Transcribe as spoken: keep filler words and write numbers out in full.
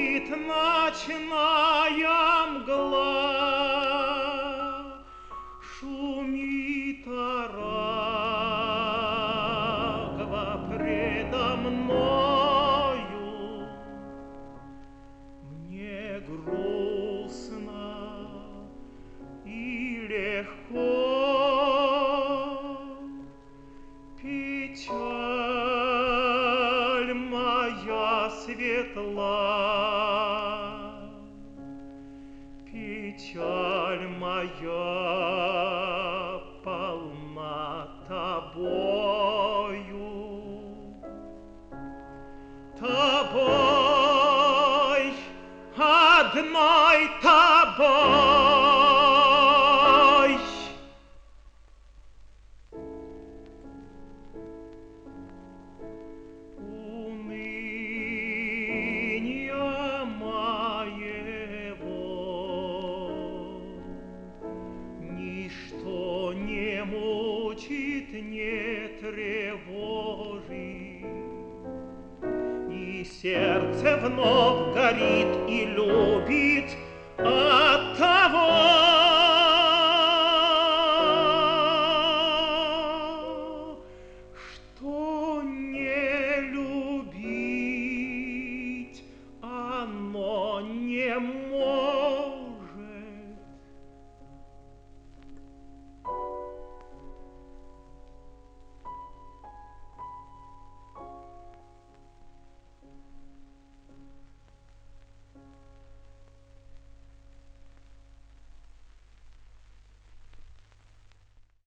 Шумит ночная мгла, шумит Арагва предо мною. Мне грустно и легко, печаль моя светла, печаль моя полна тобою, тобой, одной тобой. Уныния моего ничто не мучит, не тревожит, и сердце вновь горит и любит от того, что не любить оно не может.